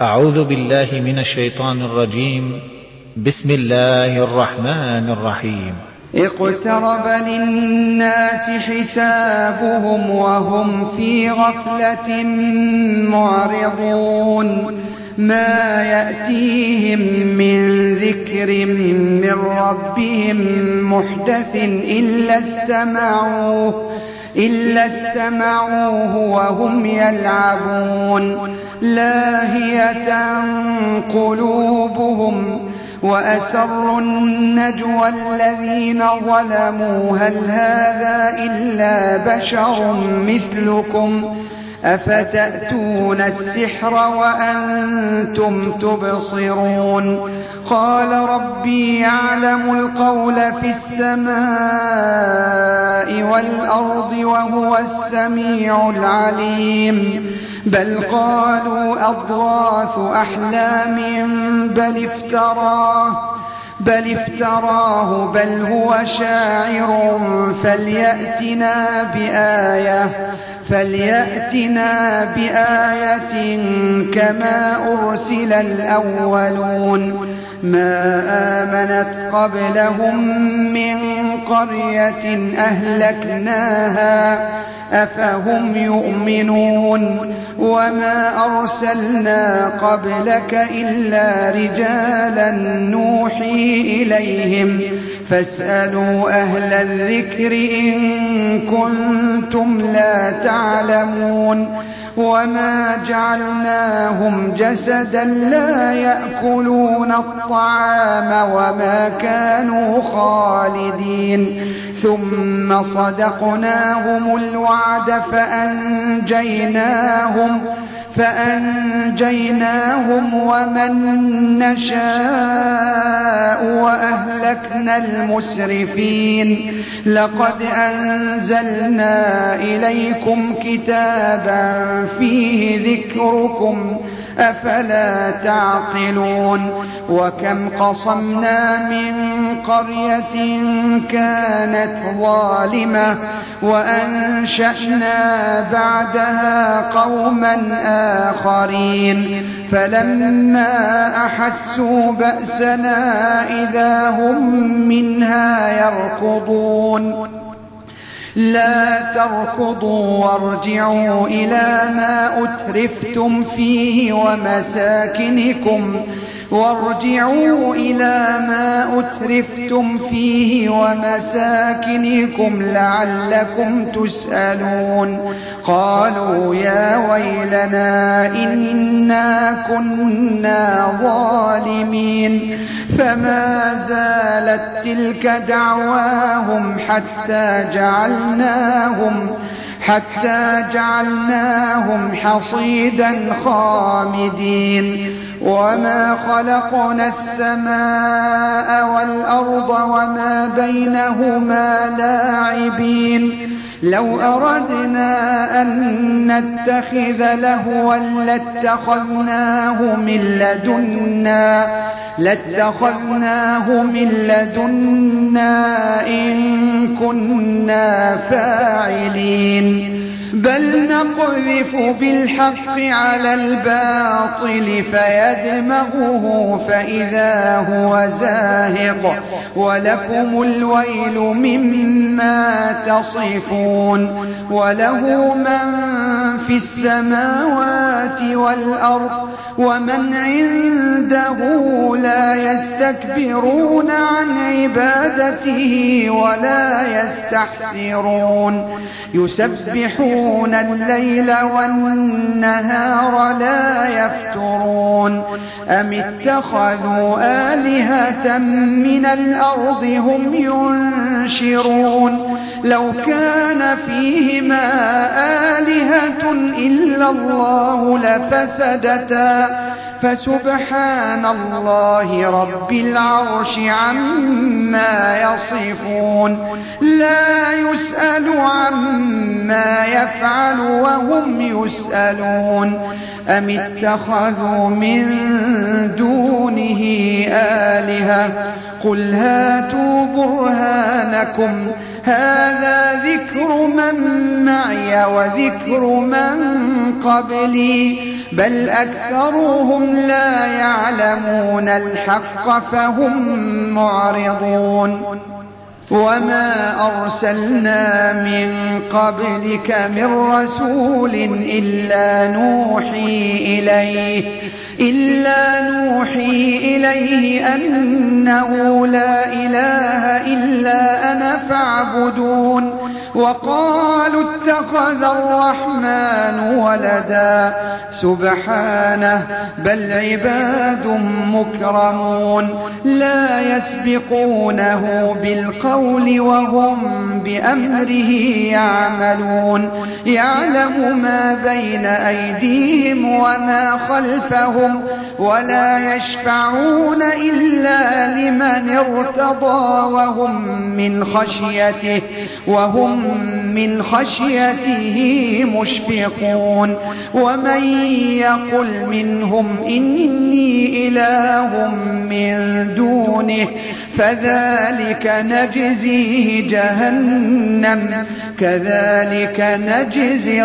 أعوذ بالله من الشيطان الرجيم. بسم الله الرحمن الرحيم. اقترب للناس حسابهم وهم في غفلة معرضون ما يأتيهم من ذكر من ربهم محدث إلا استمعوه وهم يلعبون لاهية قلوبهم وأسروا النجوى الذين ظلموا هل هذا إلا بشر مثلكم أفتأتون السحر وأنتم تبصرون قال ربي يعلم القول في السماء والأرض وهو السميع العليم بل قالوا أضغاث أحلام بل افتراه بل هو شاعر فليأتنا بآية كما أرسل الأولون ما آمنت قبلهم من قرية أهلكناها أفهم يؤمنون وما أرسلنا قبلك إلا رجالا نوحي إليهم فاسألوا أهل الذكر إن كنتم لا تعلمون وما جعلناهم جسدا لا يأكلون الطعام وما كانوا خالدين ثم صدقناهم الوعد فأنجيناهم ومن نشاء وأهلكنا المسرفين لقد أنزلنا إليكم كتابا فيه ذكركم أفلا تعقلون وكم قصمنا من قرية كانت ظالمة وأنشأنا بعدها قوما آخرين فلما أحسوا بأسنا إذا هم منها يركضون لا تركضوا وارجعوا إلى ما أترفتم فيه ومساكنكم لعلكم تسألون قالوا يا ويلنا إنا كنا ظالمين فما زالت تلك دعواهم حتى جعلناهم حصيدا خامدين وما خلقنا السماء والأرض وما بينهما لاعبين لو أردنا أن نتخذ لهوا لاتخذناه من لدنا إن كنا فاعلين بل نقذف بالحق على الباطل فيدمغه فإذا هو زاهق ولكم الويل مما تصفون وله من في السماوات والأرض ومن عنده لا يستكبرون عن عبادته ولا يستحسرون يسبحون الليل والنهار لا يفترون أم اتخذوا آلهة من الأرض هم ينشرون لو كان فيهما آلهة إلا الله لفسدتا فسبحان الله رب العرش عما يصفون لا يسأل عما يفعل وهم يسألون أم اتخذوا من دونه آلهة قل هاتوا برهانكم هذا ذكر من معي وذكر من قبلي بل أكثرهم لا يعلمون الحق فهم معرضون وما أرسلنا من قبلك من رسول إلا نوحي إليه أنه لا إله إلا أنا فاعبدون وقالوا اتخذ الرحمن ولدا سبحانه بل عباد مكرمون لا يسبقونه بالقول وهم بأمره يعملون يعلم ما بين أيديهم وما خلفهم ولا يشفعون إلا لمن ارتضى وهم من خشيته مشفقون ومن يقل منهم إني إله من دونه فذلك نجزيه جهنم كذلك نجزي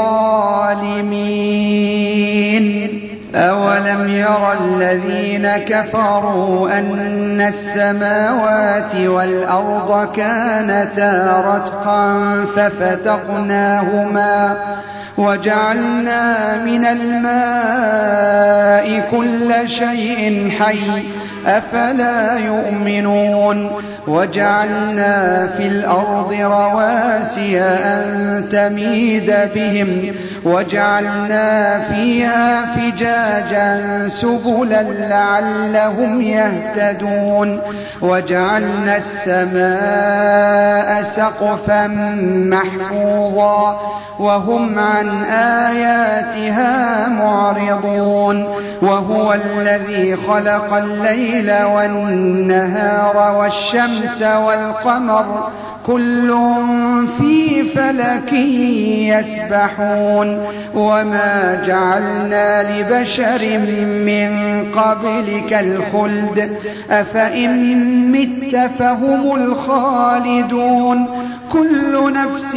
الظالمين أولم ير الذين كفروا أن السماوات والأرض كانتا رتقا ففتقناهما وجعلنا من الماء كل شيء حي أفلا يؤمنون وجعلنا في الأرض رواسي أن تميد بهم وجعلنا فيها فجاجا سبلا لعلهم يهتدون وجعلنا السماء سقفا محفوظا وهم عن آياتها معرضون وهو الذي خلق الليل والنهار والشمس والقمر كل في فلك يسبحون وما جعلنا لبشر من قبلك الخلد أفإن مت فهم الخالدون كل نفس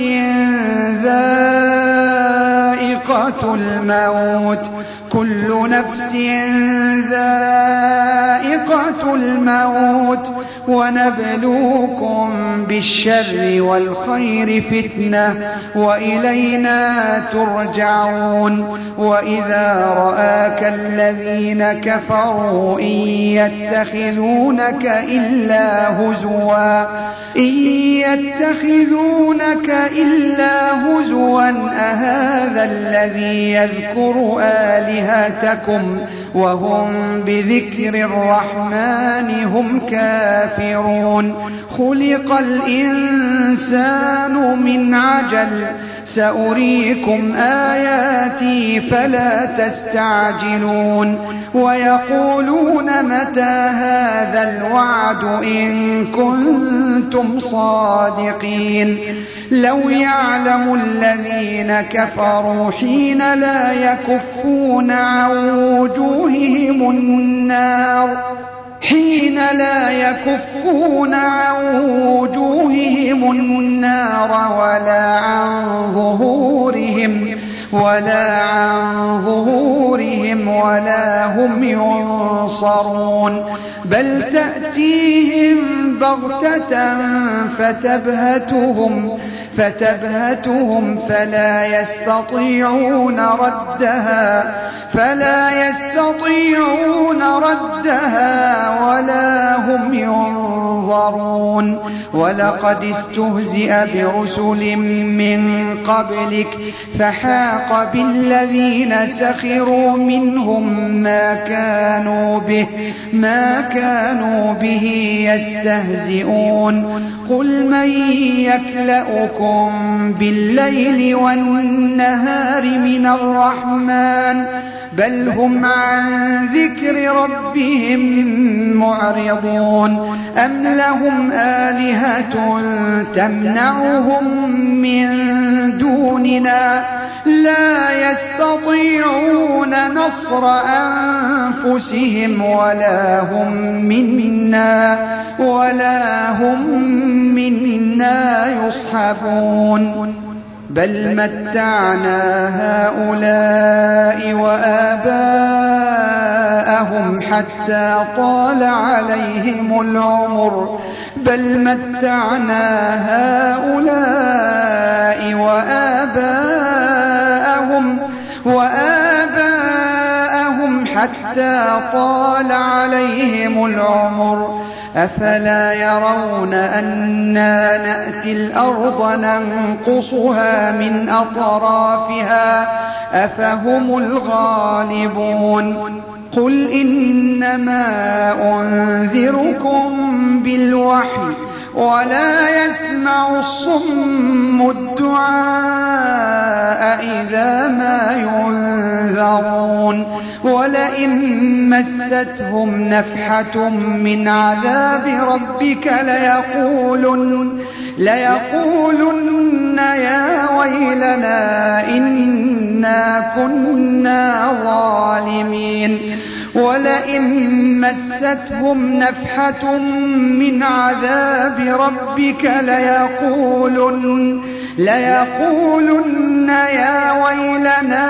ذائقة الموت ونبلوكم بالشر والخير فتنة وإلينا ترجعون وإذا رآك الذين كفروا إن يتخذونك إلا هزوا أهذا الذي يذكر آلهتكم وهم بذكر الرحمن هم كافرون خلق الإنسان من عجل سأريكم آياتي فلا تستعجلون ويقولون متى هذا الوعد إن كنتم صادقين لو يعلم الذين كفروا حين لا يكفون عن وجوههم النار ولا عن ظهورهم ولا هم ينصرون بل تأتيهم بغتة فتبهتهم فلا يستطيعون ردها ولا هم ينظرون ولقد استهزئ برسل من قبلك فحاق بالذين سخروا منهم ما كانوا به يستهزئون قل من يكلؤكم بالليل والنهار من الرحمن بل هم عن ذكر ربهم معرضون أم لهم آلهة تمنعهم من دوننا لا يستطيعون نصر أنفسهم ولا هم منا يصحبون بل متعنا هؤلاء وآباءهم حتى طال عليهم العمر بل متعنا هؤلاء وآباءهم حتى طال عليهم العمر أفلا يرون أنا نأتي الأرض ننقصها من أطرافها أفهم الغالبون قل إنما أنذركم بالوحي ولا يسمع الصم الدعاء إذا ما ينذرون ولئن مستهم نفحة من عذاب ربك ليقولن يا ويلنا إنا كنا ظالمين ولئن مستهم نفحة من عذاب ربك ليقولن يا ويلنا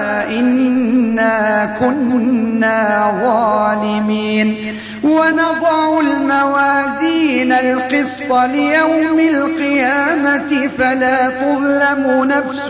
إنا كنا ظالمين ونضع الموازين القسط ليوم القيامة فلا تظلم نفس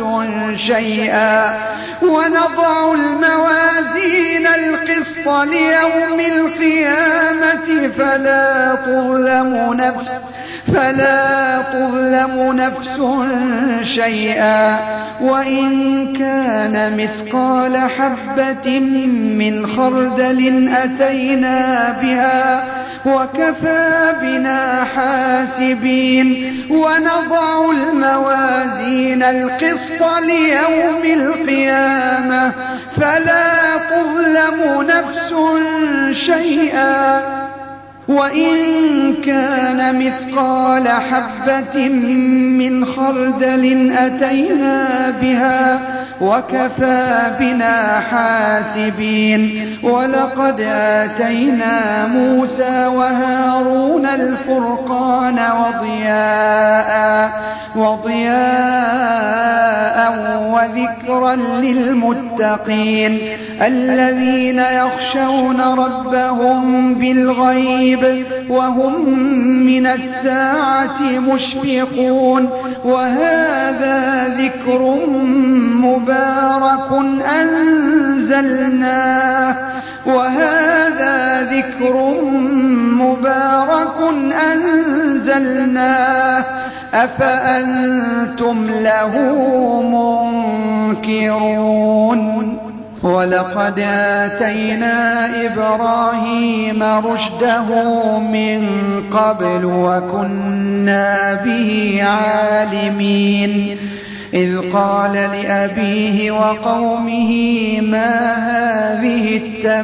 شيئا وإن كان مثقال حبة من خردل أتينا بها وكفى بنا حاسبين ونضع الموازين القسط ليوم القيامة فلا تظلم نفس شيئا وإن كان مثقال حبة من خردل أتينا بها وكفى بنا حاسبين ولقد آتينا موسى وهارون الفرقان وضياء وذكرا للمتقين الذين يخشون ربهم بالغيب وهم من الساعة مشفقون وهذا ذكر مبارك أنزلناه أفأنتم له منكرون ولقد آتينا إبراهيم رشده من قبل وكنا به عالمين إذ قال لأبيه وقومه ما هذه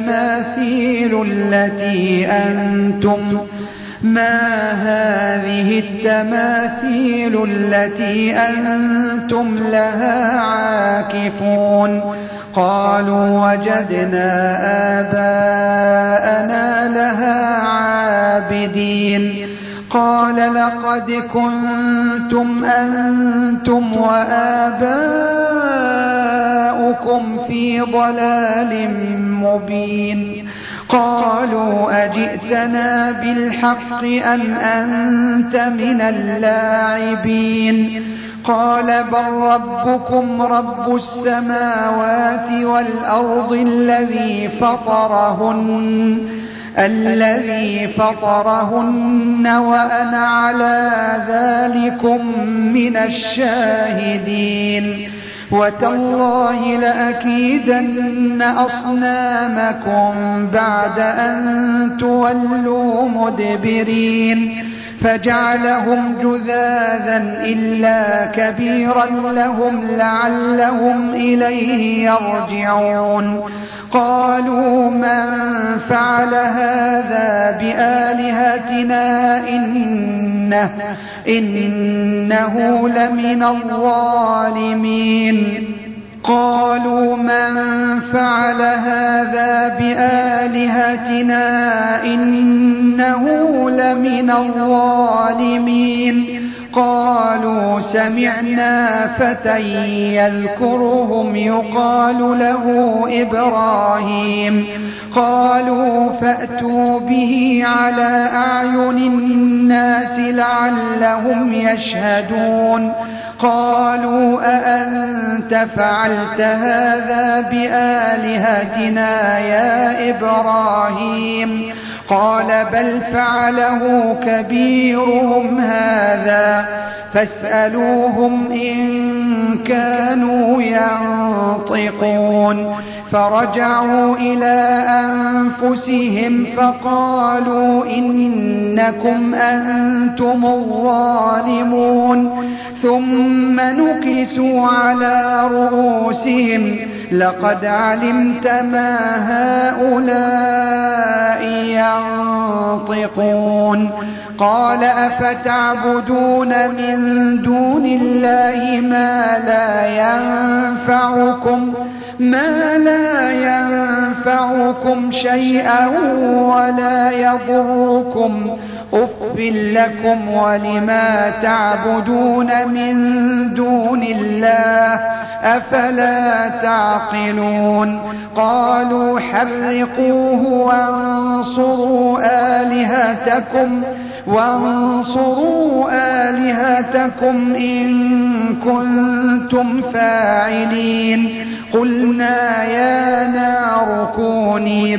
التماثيل التي أنتم لها عاكفون قالوا وجدنا آباءنا لها عابدين قال لقد كنتم أنتم وآباؤكم في ضلال مبين قالوا أجئتنا بالحق أم أنت من اللاعبين قال بل ربكم رب السماوات والأرض الذي فطرهن وأنا على ذلكم من الشاهدين وتالله لأكيدن أصنامكم بعد أن تولوا مدبرين فجعلهم جذاذا إلا كبيرا لهم لعلهم إليه يرجعون قالوا من فعل هذا بآلهتنا إنه لمن الظالمين قالوا سمعنا فتى يذكرهم يقال له إبراهيم. قالوا فأتوا به على أعين الناس لعلهم يشهدون. قالوا أأنت فعلت هذا بآلهتنا يا إبراهيم؟ قال بل فعله كبيرهم هذا فاسألوهم إن كانوا ينطقون. فرجعوا إلى أنفسهم فقالوا إنكم أنتم الظالمون. ثم نكسوا على رؤوسهم لقد علمت ما هؤلاء ينطقون. قال أفتعبدون من دون الله ما لا ينفعكم شيئا ولا يضركم أف لكم ولما تعبدون من دون الله أفلا تعقلون. قالوا حرقوه وانصروا آلهتكم إن كنتم فاعلين. قلنا يا نار كوني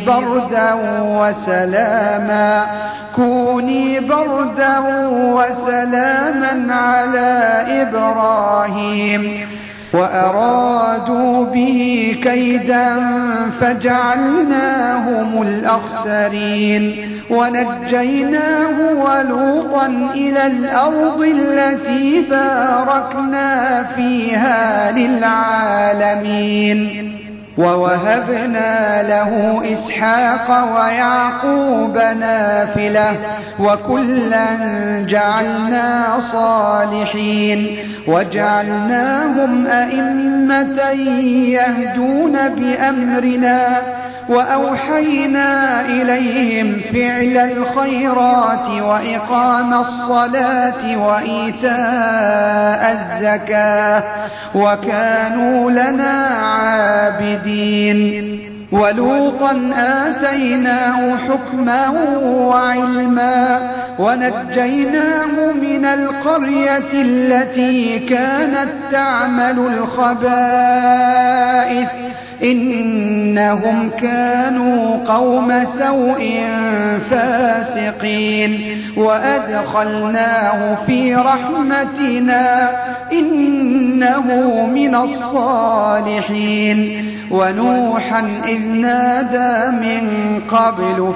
بردا وسلاما على إبراهيم. وأرادوا به كيدا فجعلناهم الأخسرين. ونجيناه ولوطا إلى الأرض التي باركنا فيها للعالمين. ووهبنا له إسحاق ويعقوب نافلة وكلا جعلنا صالحين. وجعلناهم أئمة يهدون بأمرنا وأوحينا إليهم فعل الخيرات وإقام الصلاة وإيتاء الزكاة وكانوا لنا عابدين. ولوطا آتيناه حكما وعلما ونجيناه من القرية التي كانت تعمل الخبائث إنهم كانوا قوم سوء فاسقين. وأدخلناه في رحمتنا إنه من الصالحين. ونوحا إذ نادى من قبل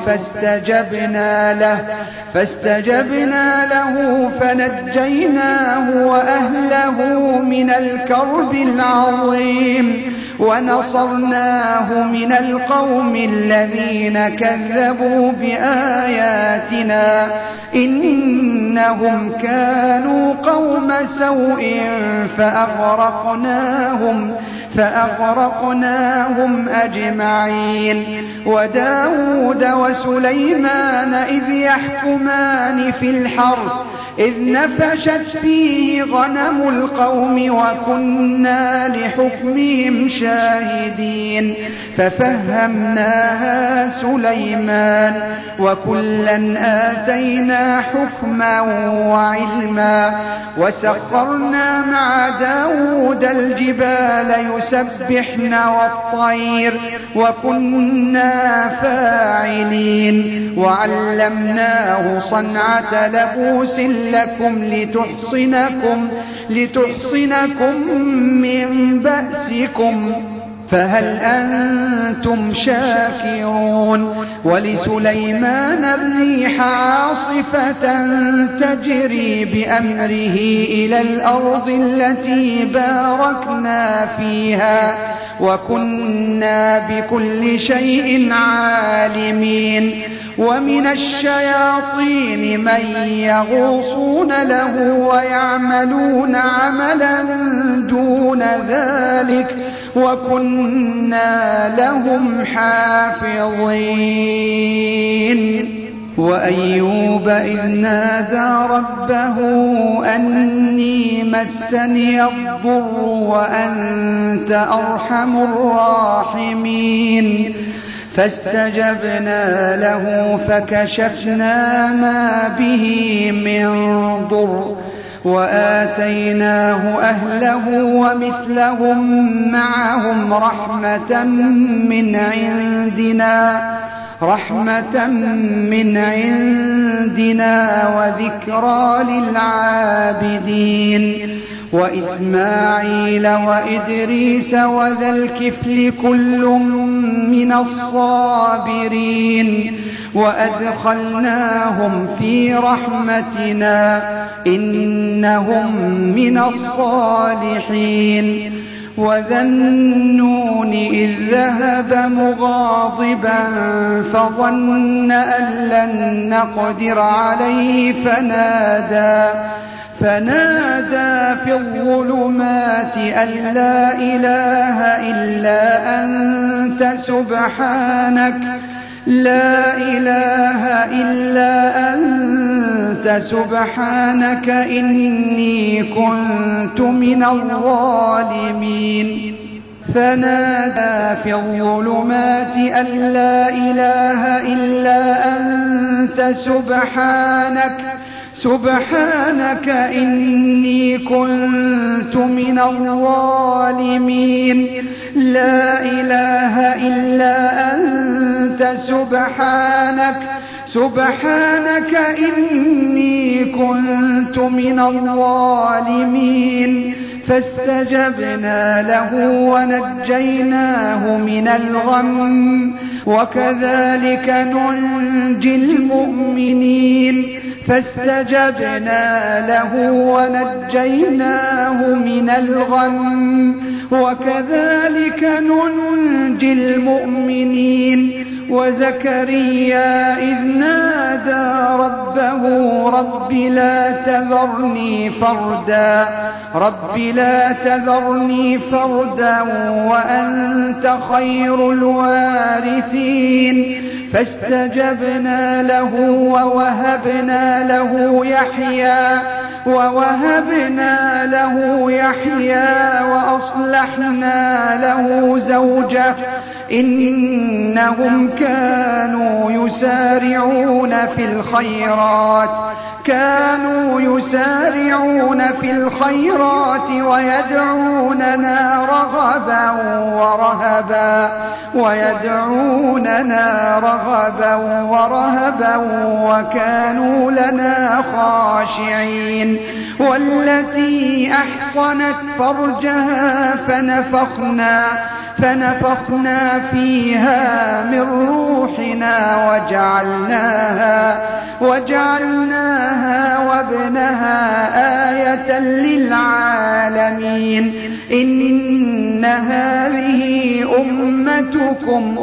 فاستجبنا له فنجيناه وأهله من الكرب العظيم. ونصرناه من القوم الذين كذبوا بآياتنا إنهم كانوا قوم سوء فأغرقناهم أجمعين. وداود وسليمان إذ يحكمان في الحرث إذ نفشت فيه غنم القوم وكنا لحكمهم شاهدين. ففهمناها سليمان وكلا آتينا حكما وعلما. وسخرنا مع داود الجبال يسبحن والطير وكنا فاعلين. وعلمناه صنعة لبوس لكم لتحصنكم من بأسكم فهل أنتم شاكرون. ولسليمان الريح عاصفة تجري بأمره إلى الأرض التي باركنا فيها وكنا بكل شيء عالمين. ومن الشياطين من يغوصون له ويعملون عملا دون ذلك وكنا لهم حافظين. وأيوب إذ نادى ربه أني مسني الضر وأنت أرحم الراحمين فاستجبنا له فكشفنا ما به من ضر وآتيناه أهله ومثلهم معهم رحمة من عندنا وذكرى للعابدين وإسماعيل وإدريس وذا الكفل كل من الصابرين وأدخلناهم في رحمتنا إنهم من الصالحين وذا النون إذ ذهب مغاضبا فظن أن لن نقدر عليه فنادى في الظلمات أن لا إله إلا أنت سبحانك إني كنت من الظالمين فنادى في الظلمات أن لا إله إلا أنت سبحانك إني كنت من الظالمين لا إله إلا أنت سبحانك إني كنت من الظالمين فاستجبنا له ونجيناه من الغم وكذلك ننجي المؤمنين فاستجبنا له ونجيناه من الغم وكذلك ننجي المؤمنين وزكريا إذ نادى ربه رب لا تذرني فردا وأنت خير الوارثين فاستجبنا له ووهبنا له يحيى وأصلحنا له زوجه إنهم كانوا يسارعون في الخيرات ويدعوننا رغبا ورهبا وكانوا لنا خاشعين والتي أحصنت فرجها فنفخنا فيها من روحنا وجعلناها وابنها آية للعالمين إن هذه أمتكم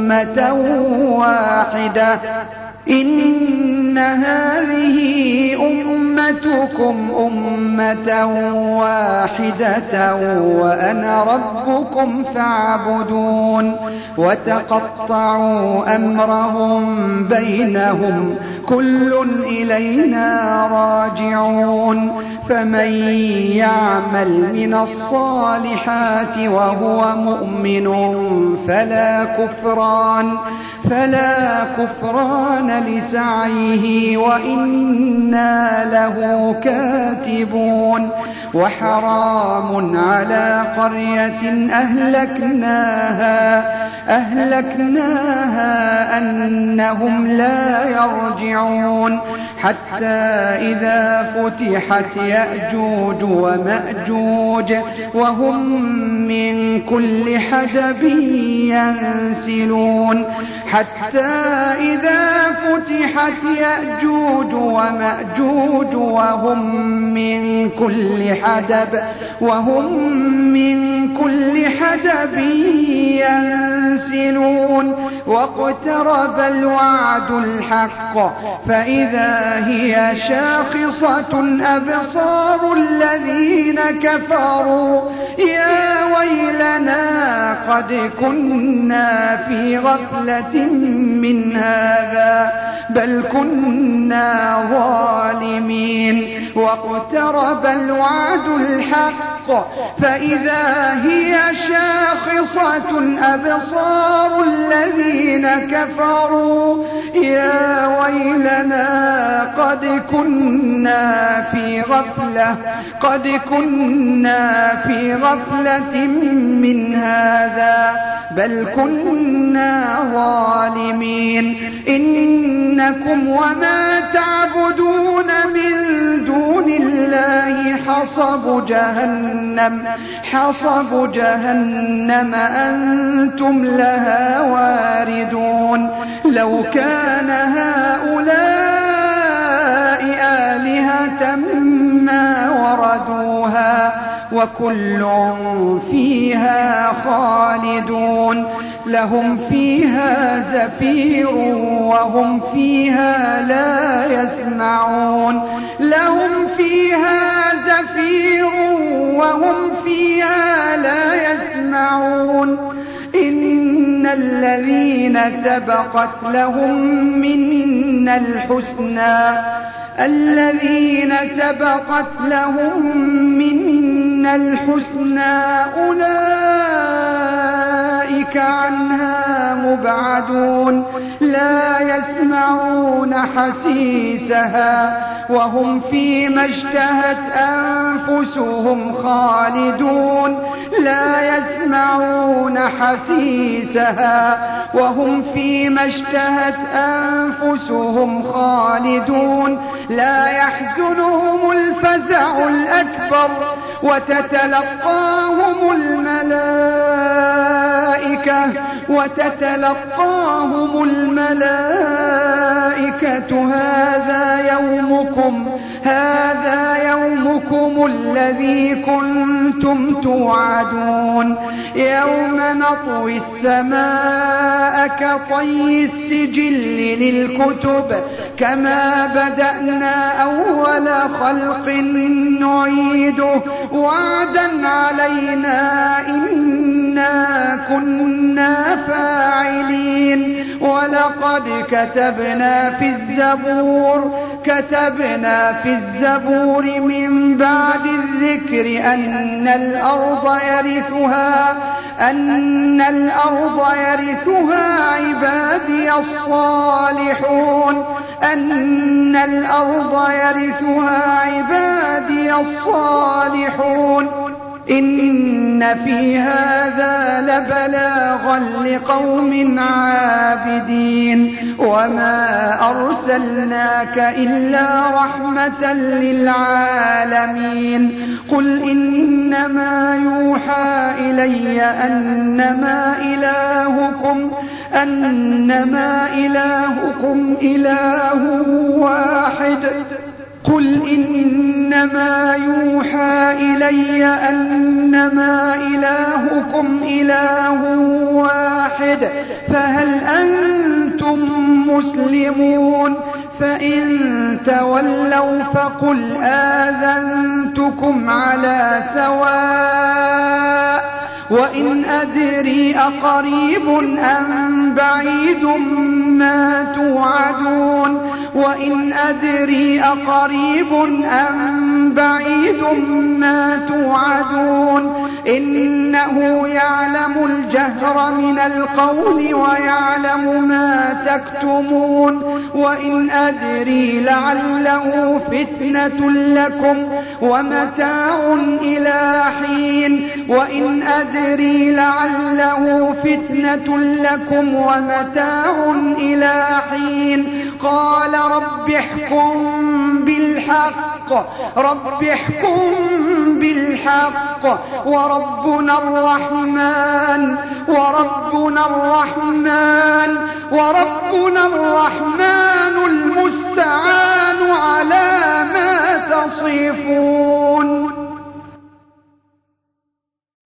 أمة واحدة وأنا ربكم فاعبدون وتقطعوا أمرهم بينهم كل إلينا راجعون فمن يعمل من الصالحات وهو مؤمن فلا كفران لسعيه وإنا له كاتبون وحرام على قرية أهلكناها أنهم لا يرجعون حتى إذا فتحت يأجوج ومأجوج وهم من كل حدب ينسلون وهم من كل حدب ينسلون واقترب الوعد الحق فإذا هي شاخصة أبصار الذين كفروا يا ويلنا قد كنا في غفلة من هذا بل كنا ظالمين واقترب الوعد الحق فإذا هي شاخصة أبصار الذين كفروا يا ويلنا قد كنا في غفلة من هذا بل كنا ظالمين إنكم وما تعبدون من دون الله حصب جهنم أنتم لها واردون لو كان هؤلاء آلهة ما وردوها وكل فيها خالدون لهم فيها زفير وهم فيها لا يسمعون إن الذين سبقت لهم منا الحسنى أولئك عنها مبعدون لا يسمعون حسيسها وهم فيما اشتهت أنفسهم خالدون لا يحزنهم الفزع الأكبر وتتلقاهم الملائكة هذا يومكم الذي كنتم توعدون يوم نطوي السماء كطي السجل للكتب كما بدأنا أول خلق نعيده وعدا علينا إنا كنا فاعلين ولقد كتبنا في الزبور من بعد الذكر أن الأرض يرثها عبادي الصالحون إن في هذا لبلاغا لقوم عابدين وما أرسلناك إلا رحمة للعالمين قل إنما يوحى إلي أنما إلهكم إله واحد فهل أنتم مسلمون فإن تولوا فقل آذنتكم على سواء وإن أدري أقريب أم بعيد ما توعدون إنه يعلم الجهر من القول ويعلم ما تكتمون وإن أدري لعله فتنة لكم ومتاع إلى حين قال رب احكم بالحق وربنا الرحمن المستعان على ما تصفون.